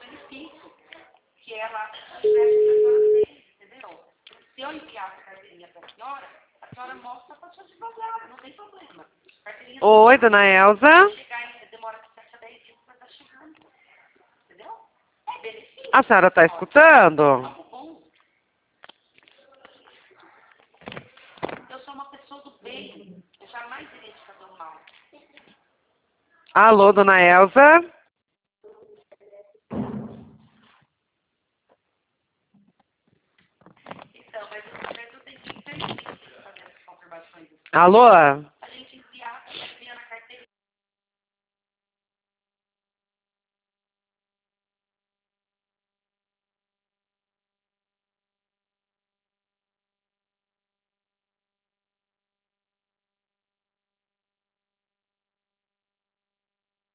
difícil que ela tivesse a senhora fez, entendeu? Se eu enviar a carteirinha para a senhora mostra para a sua advogada, não tem problema. Oi, dona Elza. Demora 7 a 10 dias para estar chegando. Entendeu? É benefício. A senhora está escutando? Algo bom. Eu sou uma pessoa do bem. Eu jamais iria te fazer o mal. Alô, dona Elza? Então, mas o governo tem que intervir para fazer as confirmações. Alô?